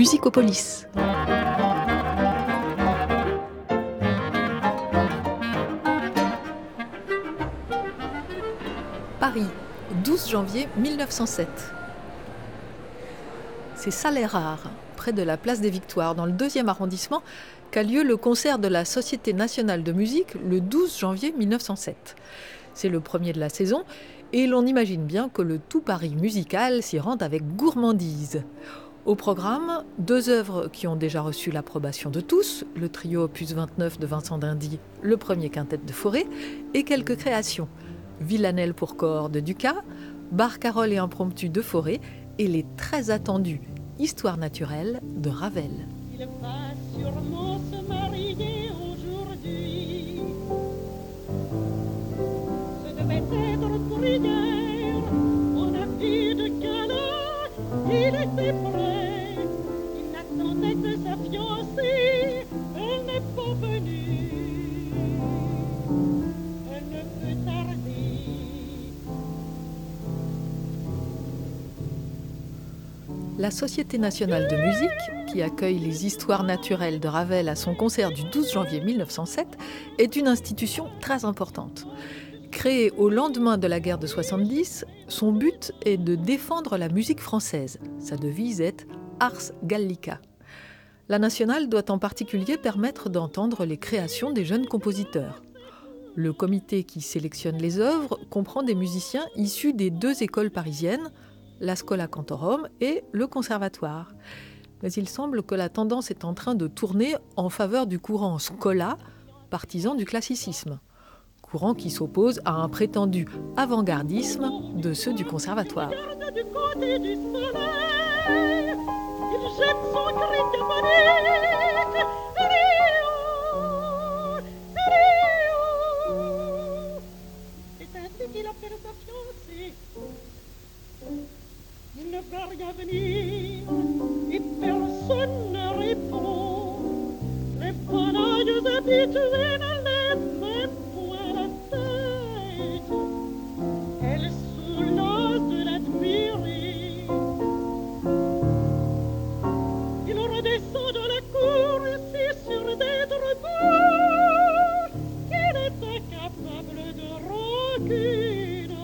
Musicopolis. Paris, 12 janvier 1907. C'est Salers-Art, près de la place des Victoires, dans le 2e arrondissement, qu'a lieu le concert de la Société nationale de musique le 12 janvier 1907. C'est le premier de la saison et l'on imagine bien que le tout Paris musical s'y rend avec gourmandise. Au programme, 2 œuvres qui ont déjà reçu l'approbation de tous, le trio opus 29 de Vincent d'Indy, le premier quintet de Fauré, et quelques créations, Villanelle pour cor de Dukas, Barcarolle et impromptu de Fauré, et les très attendus Histoire naturelle de Ravel. Il va sûrement se marier aujourd'hui. Ce devait être pour hier. On a vu de gala, il était prêt. Il n'attendait que sa fiancée. Elle n'est pas venue. Elle ne peut tarder. La Société nationale de musique, qui accueille les Histoires naturelles de Ravel à son concert du 12 janvier 1907, est une institution très importante. Créée au lendemain de la guerre de 70, son but est de défendre la musique française. Sa devise est « Ars Gallica ». La nationale doit en particulier permettre d'entendre les créations des jeunes compositeurs. Le comité qui sélectionne les œuvres comprend des musiciens issus des 2 écoles parisiennes, la Schola Cantorum et le Conservatoire. Mais il semble que la tendance est en train de tourner en faveur du courant Schola, partisan du classicisme. Courant qui s'oppose à un prétendu avant-gardisme de ceux du Conservatoire. Regarde du côté du soleil, il jette son cri diabolique. Rio, Rio. C'est ainsi qu'il appelle sa fiancée. Il ne va rien venir et personne ne répond. Les panailles habitués ne lèvent même point la tête. Elle soulage de l'admirer. Il redescend de la cour si sûr d'être beau qu'il est incapable de rancune.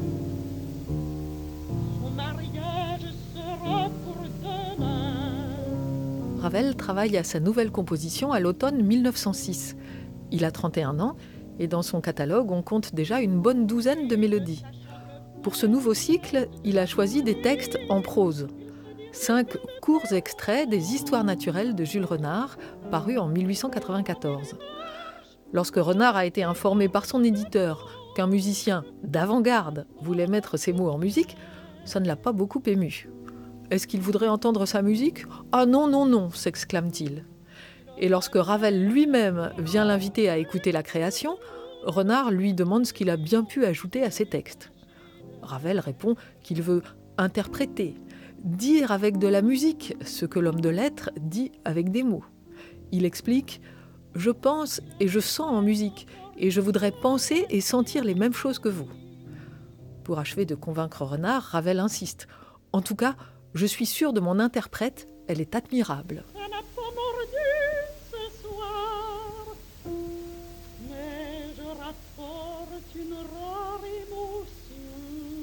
Son mariage sera pour demain. Ravel travaille à sa nouvelle composition à l'automne 1906. Il a 31 ans et dans son catalogue, on compte déjà une bonne douzaine de mélodies. Pour ce nouveau cycle, il a choisi des textes en prose. 5 courts extraits des Histoires naturelles de Jules Renard, parus en 1894. Lorsque Renard a été informé par son éditeur qu'un musicien d'avant-garde voulait mettre ses mots en musique, ça ne l'a pas beaucoup ému. Est-ce qu'il voudrait entendre sa musique ? Ah non, non, non, s'exclame-t-il. Et lorsque Ravel lui-même vient l'inviter à écouter la création, Renard lui demande ce qu'il a bien pu ajouter à ses textes. Ravel répond qu'il veut interpréter, dire avec de la musique ce que l'homme de lettres dit avec des mots. Il explique « Je pense et je sens en musique, et je voudrais penser et sentir les mêmes choses que vous ». Pour achever de convaincre Renard, Ravel insiste. En tout cas, je suis sûr de mon interprète, elle est admirable. Ça n'a pas mordu ce soir, mais je rapporte une rare émotion.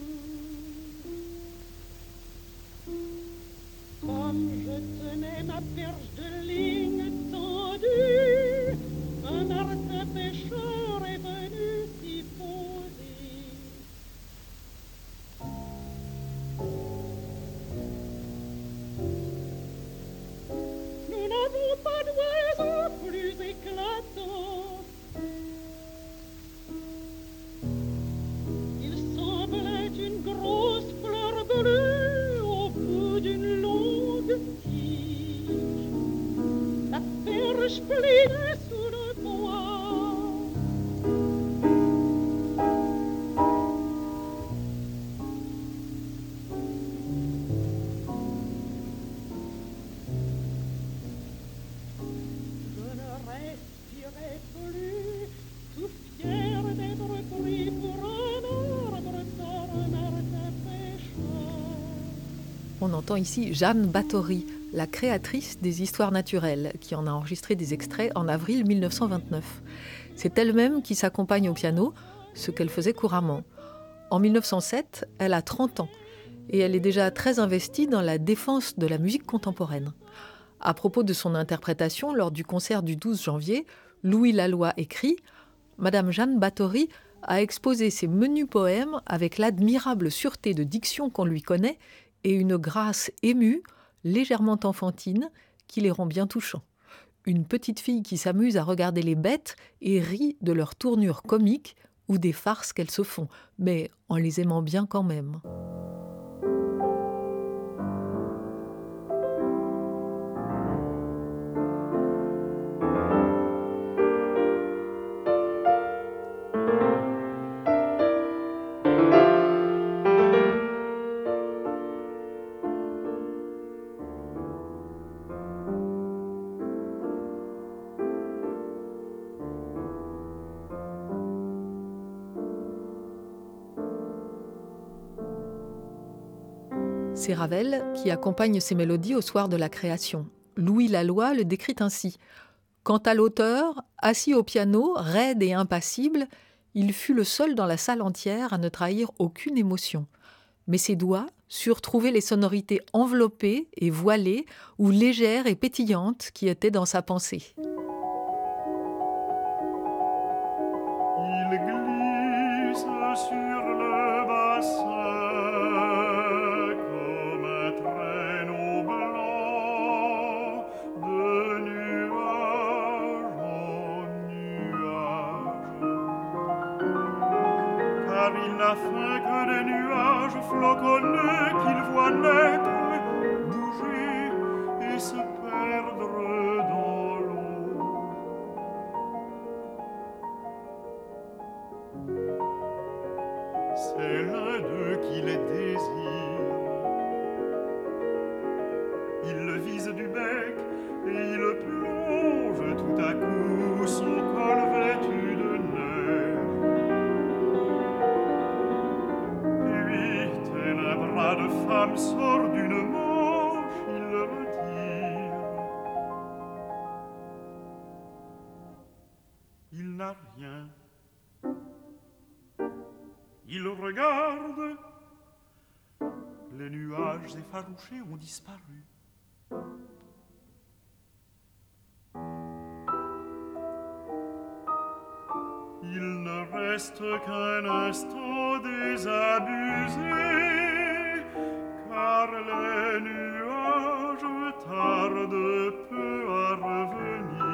Comme je tenais ma perche de ligne tendue, un Martin pêcheur est venu s'y poser. Nous n'avons pas d'oiseau plus éclatant. Il semblait une grosse fleur bleue au bout d'une longue tige. La perche pliait sous le bois. Je ne respirais plus, tout fier d'être pris pour un arbre par un Martin pêcheur. On entend ici Jeanne Báthory, la créatrice des histoires naturelles, qui en a enregistré des extraits en avril 1929. C'est elle-même qui s'accompagne au piano, ce qu'elle faisait couramment. En 1907, elle a 30 ans et elle est déjà très investie dans la défense de la musique contemporaine. À propos de son interprétation lors du concert du 12 janvier, Louis Laloy écrit « Madame Jeanne Bathory a exposé ses menus poèmes avec l'admirable sûreté de diction qu'on lui connaît et une grâce émue, légèrement enfantine, qui les rend bien touchants. Une petite fille qui s'amuse à regarder les bêtes et rit de leurs tournures comiques ou des farces qu'elles se font, mais en les aimant bien quand même. » C'est Ravel qui accompagne ces mélodies au soir de la création. Louis Laloy le décrit ainsi. Quant à l'auteur, assis au piano, raide et impassible, il fut le seul dans la salle entière à ne trahir aucune émotion. Mais ses doigts surent trouver les sonorités enveloppées et voilées ou légères et pétillantes qui étaient dans sa pensée. Il glisse sur le bassin comme un traîneau blanc de nuage en nuage. Car il n'a fait que des nuages floconnés qu'il voit naître, bouger et se perdre dans l'eau. C'est l'un d'eux qui les désire. Il le vise du bec et il le plonge tout à coup son col vêtu de neige. Puis, tel un bras de femme sort d'une manche, il le retire. Il n'a rien. Il regarde, les nuages effarouchés ont disparu. Il ne reste qu'un instant désabusé, car les nuages tardent peu à revenir.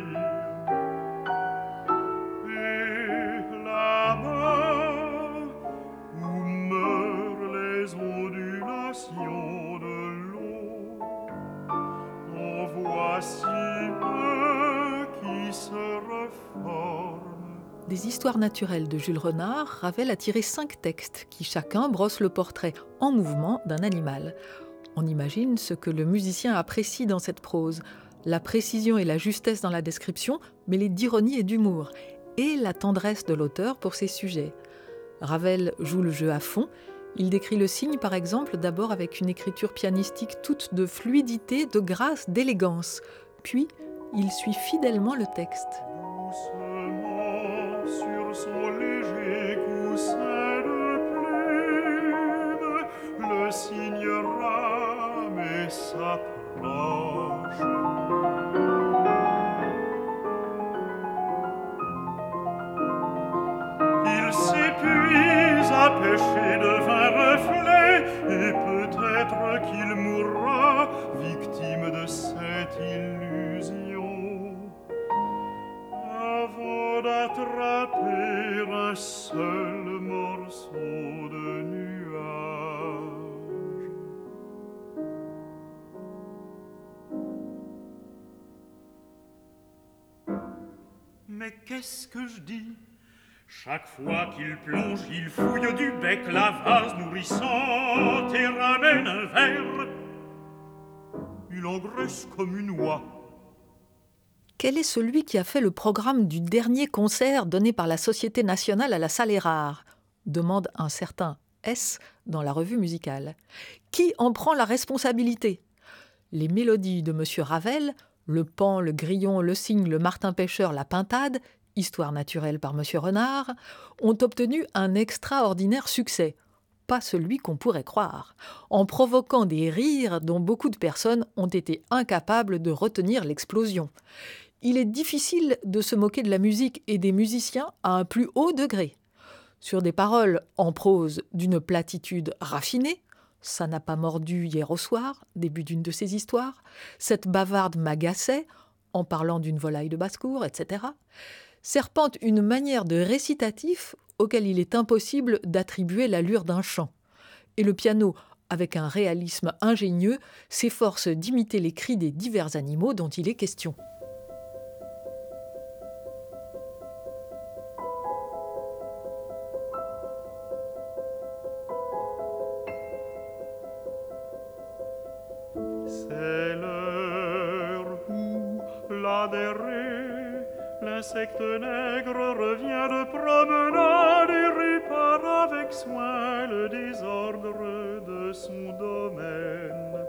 Et là-bas, où meurent les ondulations de l'eau, en voici un qui se reforme. Des histoires naturelles de Jules Renard, Ravel a tiré 5 textes qui chacun brossent le portrait en mouvement d'un animal. On imagine ce que le musicien apprécie dans cette prose, la précision et la justesse dans la description, mêlées d'ironie et d'humour, et la tendresse de l'auteur pour ses sujets. Ravel joue le jeu à fond. Il décrit le cygne, par exemple, d'abord avec une écriture pianistique toute de fluidité, de grâce, d'élégance. Puis, il suit fidèlement le texte. Doucement sur son léger coussin de plume, le cygne rame et s'approche. Il s'épuise à pêcher de vains reflets, et peut-être qu'il mourra victime de cette illusion, avant d'attraper un seul morceau de nuage. Mais qu'est-ce que je dis? Chaque fois qu'il plonge, il fouille du bec la vase nourrissante et ramène un verre. Il engraisse comme une oie. Quel est celui qui a fait le programme du dernier concert donné par la Société nationale à la Salle Érard ? Demande un certain S dans la revue musicale. Qui en prend la responsabilité ? Les mélodies de M. Ravel, le paon, le grillon, le cygne, le martin pêcheur, la pintade, histoire naturelle par M. Renard, ont obtenu un extraordinaire succès, pas celui qu'on pourrait croire, en provoquant des rires dont beaucoup de personnes ont été incapables de retenir l'explosion. Il est difficile de se moquer de la musique et des musiciens à un plus haut degré. Sur des paroles en prose d'une platitude raffinée, ça n'a pas mordu hier au soir, début d'une de ces histoires, cette bavarde m'agaçait, en parlant d'une volaille de basse-cour, etc., serpente une manière de récitatif auquel il est impossible d'attribuer l'allure d'un chant. Et le piano, avec un réalisme ingénieux, s'efforce d'imiter les cris des divers animaux dont il est question. C'est l'heure où, l'adhéré, l'insecte nègre revient de promenade et répare avec soin le désordre de son domaine.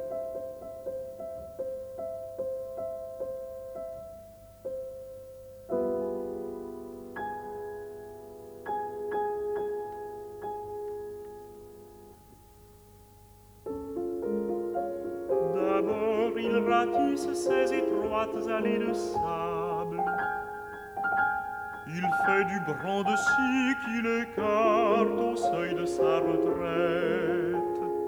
D'abord il ratisse ces étroites allées de sable. Il fait du bran de scie qu'il écarte au seuil de sa retraite.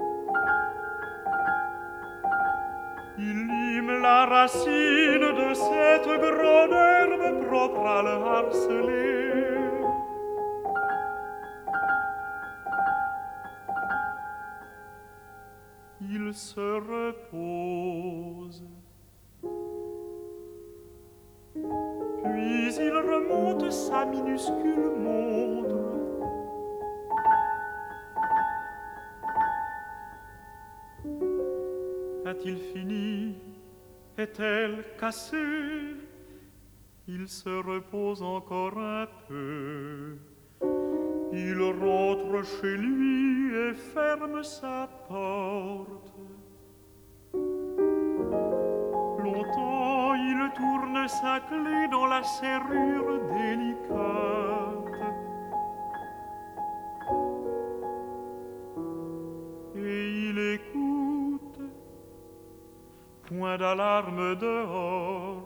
Il lime la racine de cette grande herbe propre à le harceler. Il se repose. Puis il remonte sa minuscule montre. A-t-il fini? Est-elle cassée? Il se repose encore un peu. Il rentre chez lui et ferme sa porte. Longtemps il tourne sa clé dans la serrure délicate. Et il écoute, point d'alarme dehors.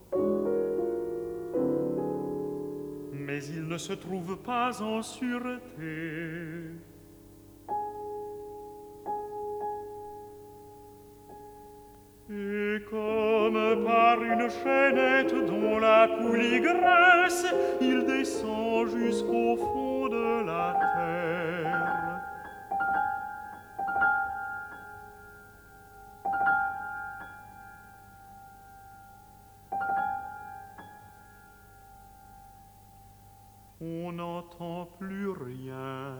Mais il ne se trouve pas en sûreté. Et comme par une chaînette dont la poulie grince, il descend jusqu'au fond de la terre. On n'entend plus rien.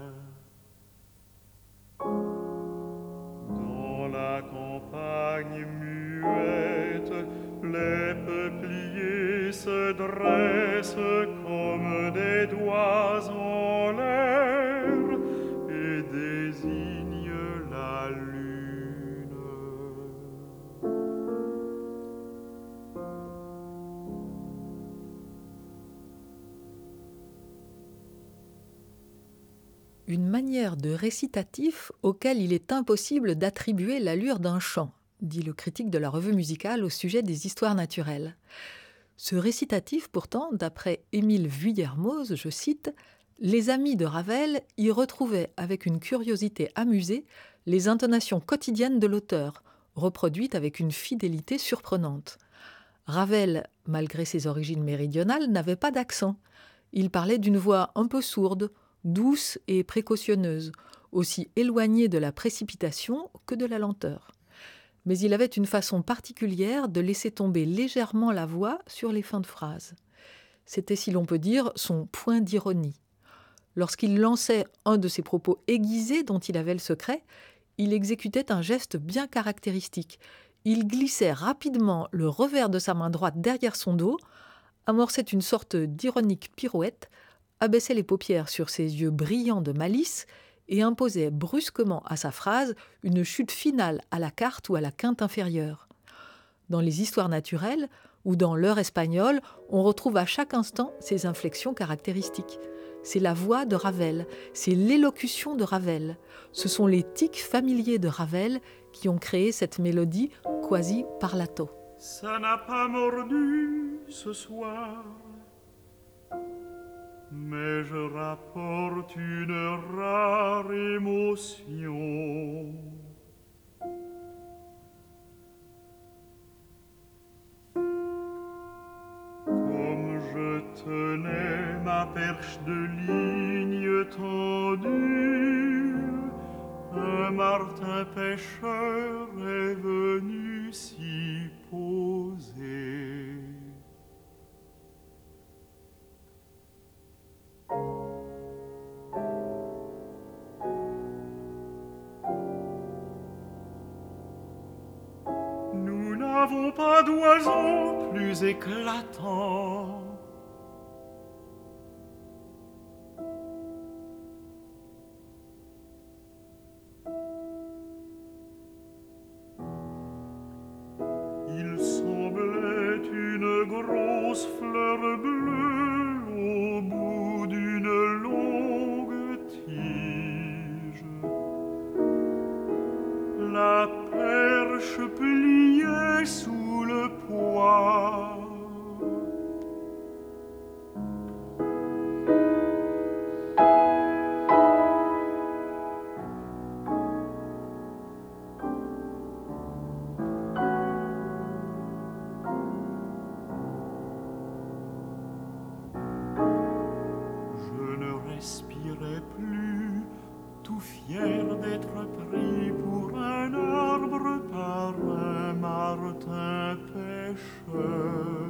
Dans la campagne muette, les peupliers se dressent comme des doigts en l'air et désignent la lune. Une manière de récitatif auquel il est impossible d'attribuer l'allure d'un chant, dit le critique de la revue musicale au sujet des histoires naturelles. Ce récitatif, pourtant, d'après Émile Vuillermoz, je cite, « Les amis de Ravel y retrouvaient avec une curiosité amusée les intonations quotidiennes de l'auteur, reproduites avec une fidélité surprenante. Ravel, malgré ses origines méridionales, n'avait pas d'accent. Il parlait d'une voix un peu sourde, douce et précautionneuse, aussi éloignée de la précipitation que de la lenteur. Mais il avait une façon particulière de laisser tomber légèrement la voix sur les fins de phrases. C'était, si l'on peut dire, son point d'ironie. Lorsqu'il lançait un de ses propos aiguisés dont il avait le secret, il exécutait un geste bien caractéristique. Il glissait rapidement le revers de sa main droite derrière son dos, amorçait une sorte d'ironique pirouette, abaissait les paupières sur ses yeux brillants de malice et imposait brusquement à sa phrase une chute finale à la quarte ou à la quinte inférieure. Dans les histoires naturelles ou dans l'heure espagnole, on retrouve à chaque instant ces inflexions caractéristiques. C'est la voix de Ravel, c'est l'élocution de Ravel. Ce sont les tics familiers de Ravel qui ont créé cette mélodie quasi parlato. Ça n'a pas mordu ce soir, mais je rapporte une rare émotion. Comme je tenais ma perche de ligne tendue, un martin pêcheur est venu s'y poser. Nous n'avons pas d'oiseau plus éclatant. Il semblait une grosse fleur bleue au bout d'une longue tige. La perche pliée sous le poids. Respirais plus, tout fier d'être pris pour un arbre par un martin pêcheur.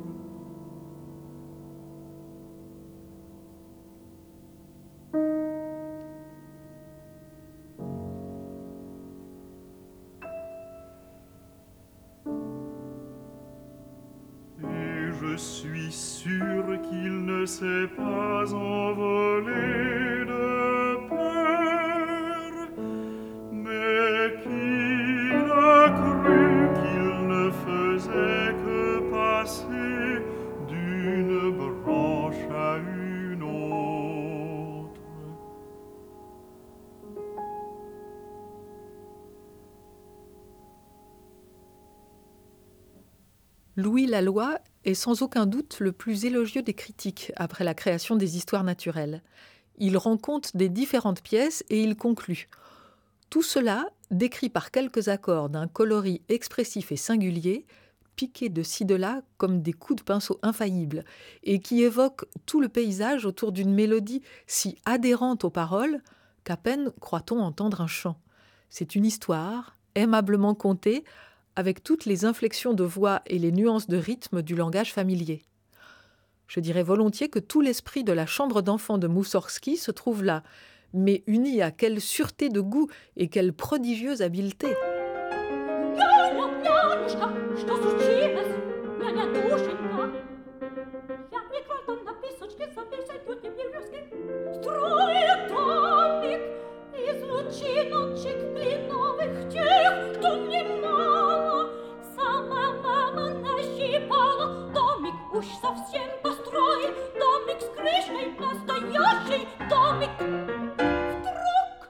Et je suis sûr qu'il ne s'est pas envolé de peur, mais qu'il a cru qu'il ne faisait que passer d'une branche à une autre. Louis Laloy est sans aucun doute le plus élogieux des critiques après la création des histoires naturelles. Il rend compte des différentes pièces et il conclut. Tout cela, décrit par quelques accords d'un coloris expressif et singulier, piqués de ci de là comme des coups de pinceau infaillibles, et qui évoque tout le paysage autour d'une mélodie si adhérente aux paroles qu'à peine croit-on entendre un chant. C'est une histoire, aimablement contée, avec toutes les inflexions de voix et les nuances de rythme du langage familier. Je dirais volontiers que tout l'esprit de la chambre d'enfants de Moussorgsky se trouve là, mais uni à quelle sûreté de goût et quelle prodigieuse habileté. Уж совсем построен домик с крышей, настоящий домик. Вдруг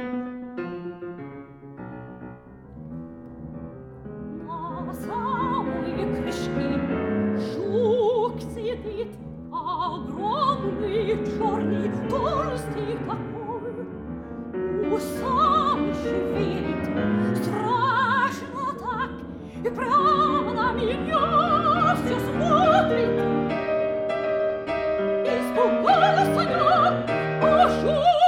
на самой крышке жук сидит, огромный, черный, толстый такой. Усами шевелит, страшно так, и прямо на меня все смотрит. Испугалась она, а жук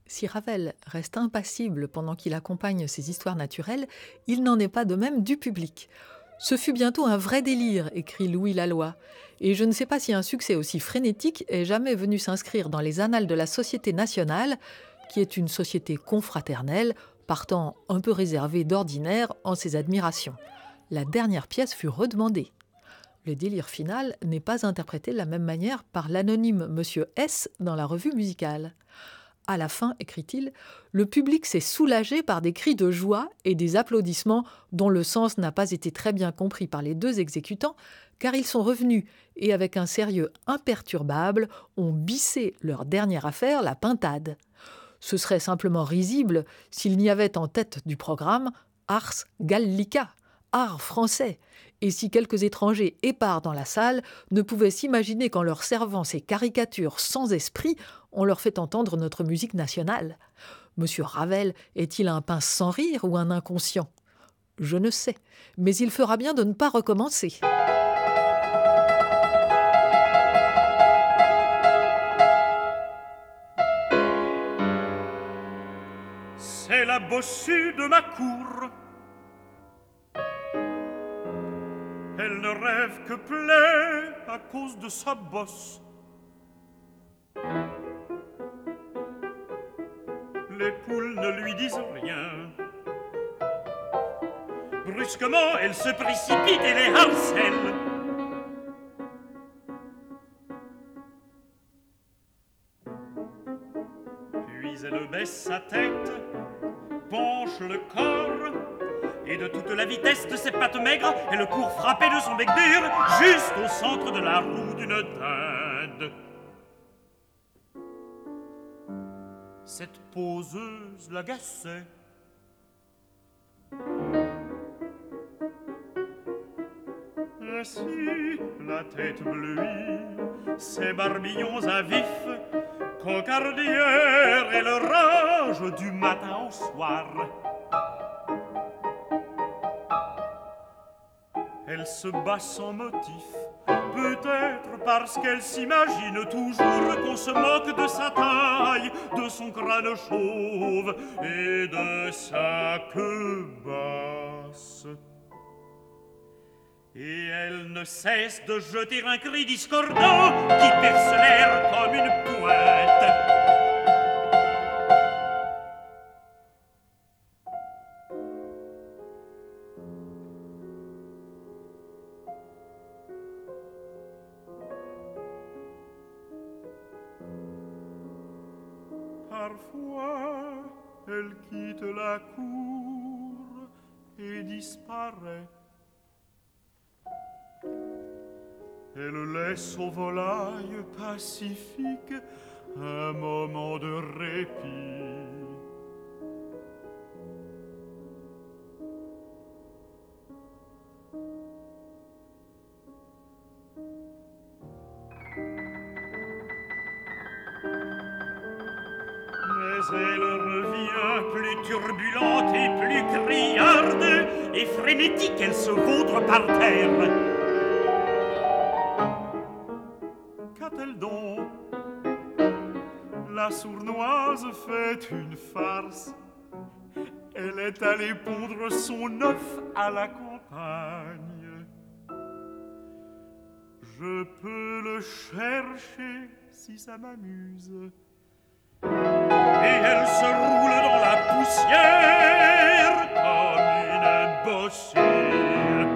Si Ravel reste impassible pendant qu'il accompagne ces histoires naturelles, il n'en est pas de même du public. Ce fut bientôt un vrai délire, écrit Louis Laloy, et je ne sais pas si un succès aussi frénétique est jamais venu s'inscrire dans les annales de la Société nationale, qui est une société confraternelle, partant un peu réservée d'ordinaire en ses admirations. La dernière pièce fut redemandée. Le délire final n'est pas interprété de la même manière par l'anonyme Monsieur S dans la revue musicale. À la fin, écrit-il, le public s'est soulagé par des cris de joie et des applaudissements dont le sens n'a pas été très bien compris par les deux exécutants, car ils sont revenus et, avec un sérieux imperturbable, ont bissé leur dernière affaire, la pintade. Ce serait simplement risible s'il n'y avait en tête du programme Ars Gallica, art français, et si quelques étrangers épars dans la salle ne pouvaient s'imaginer qu'en leur servant ces caricatures sans esprit, on leur fait entendre notre musique nationale. Monsieur Ravel est-il un pince sans rire ou un inconscient ? Je ne sais, mais il fera bien de ne pas recommencer. C'est la bossue de ma cour. Elle ne rêve que plaie à cause de sa bosse. Les poules ne lui disent rien. Brusquement, elle se précipite et les harcèle. Puis elle baisse sa tête, penche le corps, et de toute la vitesse de ses pattes maigres, elle court frapper de son bec dur juste au centre de la roue d'une dinde. Cette poseuse l'agaçait. Ainsi, la tête bleuie, ses barbillons à vif, cocardière et le rage du matin au soir. Elle se bat sans motif, peut-être parce qu'elle s'imagine toujours qu'on se moque de sa taille, de son crâne chauve et de sa queue basse. Et elle ne cesse de jeter un cri discordant qui perce l'air comme une pointe. Parfois, elle quitte la cour et disparaît. Elle laisse au volaille pacifique un moment de répit. Mais elle revient plus turbulente et plus criarde, et frénétique, elle se vautre par terre. Qu'a-t-elle donc? La sournoise fait une farce. Elle est allée pondre son œuf à la campagne. Je peux le chercher si ça m'amuse. Et elle se roule dans la poussière comme une bossure.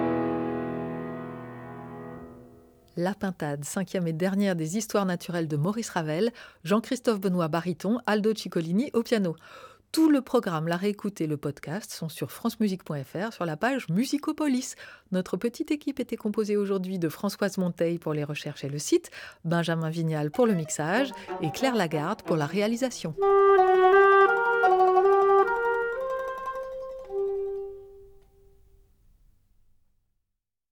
La pintade, 5e et dernière des histoires naturelles de Maurice Ravel, Jean-Christophe Benoît baryton, Aldo Ciccolini au piano. Tout le programme, la réécoute et le podcast sont sur francemusique.fr sur la page Musicopolis. Notre petite équipe était composée aujourd'hui de Françoise Monteil pour les recherches et le site, Benjamin Vignal pour le mixage et Claire Lagarde pour la réalisation.